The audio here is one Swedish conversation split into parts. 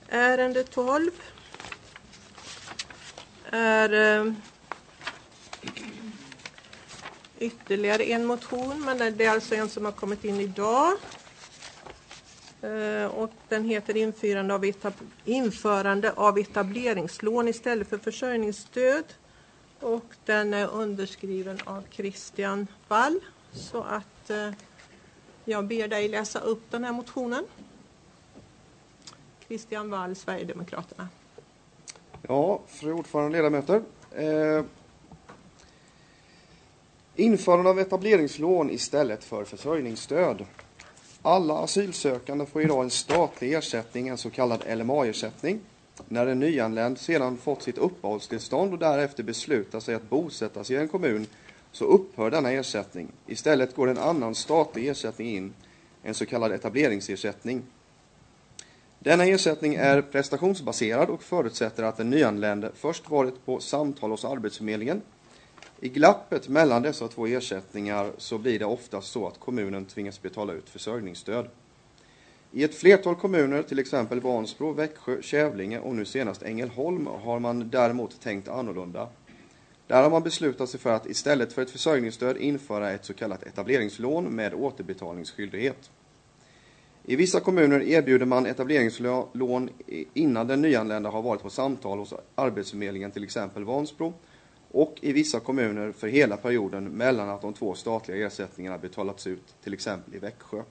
Ärende 12 är ytterligare en motion, men det är alltså en som har kommit in idag. Och den heter införande av etableringslån istället för försörjningsstöd. Och den är underskriven av Christian Wall. Så att jag ber dig läsa upp den här motionen. Christian Wall, Sverigedemokraterna. Ja, fru ordförande, ledamöter. Införande av etableringslån istället för försörjningsstöd. Alla asylsökande får idag en statlig ersättning, en så kallad LMA-ersättning. När en nyanländ sedan fått sitt uppehållstillstånd och därefter beslutar sig att bosätta sig i en kommun, så upphör denna ersättning. Istället går en annan statlig ersättning in, en så kallad etableringsersättning. Denna ersättning är prestationsbaserad och förutsätter att den nyanlände först varit på samtal hos Arbetsförmedlingen. I glappet mellan dessa två ersättningar så blir det oftast så att kommunen tvingas betala ut försörjningsstöd. I ett flertal kommuner, till exempel Vansbro, Växjö, Kävlinge och nu senast Ängelholm, har man däremot tänkt annorlunda. Där har man beslutat sig för att istället för ett försörjningsstöd införa ett så kallat etableringslån med återbetalningsskyldighet. I vissa kommuner erbjuder man etableringslån innan den nyanlända har varit på samtal hos Arbetsförmedlingen, till exempel Vansbro, och i vissa kommuner för hela perioden mellan att de två statliga ersättningarna betalats ut, till exempel i Växjö.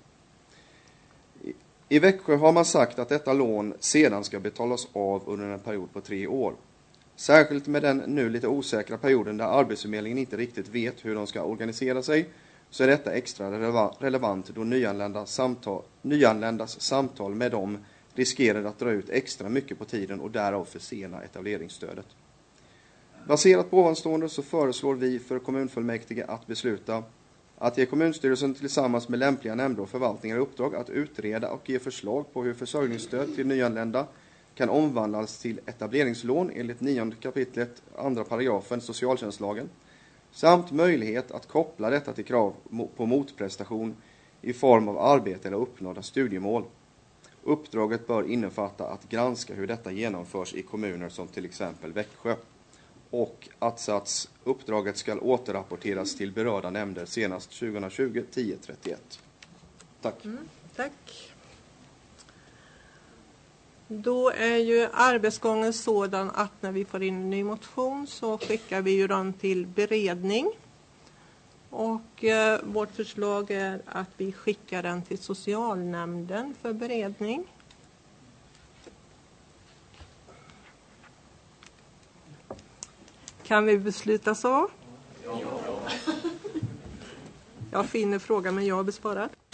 I Växjö har man sagt att detta lån sedan ska betalas av under en period på 3 år. Särskilt med den nu lite osäkra perioden där Arbetsförmedlingen inte riktigt vet hur de ska organisera sig, så är detta extra relevant då nyanländas samtal med dem riskerar att dra ut extra mycket på tiden och därav försena etableringsstödet. Baserat på ovanstående så föreslår vi för kommunfullmäktige att besluta att ge kommunstyrelsen tillsammans med lämpliga nämnder och förvaltningar i uppdrag att utreda och ge förslag på hur försörjningsstöd till nyanlända kan omvandlas till etableringslån enligt 9 kapitlet 2 paragrafen socialtjänstlagen, samt möjlighet att koppla detta till krav på motprestation i form av arbete eller uppnådda studiemål. Uppdraget bör innefatta att granska hur detta genomförs i kommuner som till exempel Växjö. Och atsats, uppdraget ska återrapporteras till berörda nämnder senast 2020-10-31. Tack. Tack. Då är ju arbetsgången sådan att när vi får in en ny motion så skickar vi ju den till beredning. Och vårt förslag är att vi skickar den till socialnämnden för beredning. Kan vi besluta så? Ja. Jag finner frågan, men jag har besvarat.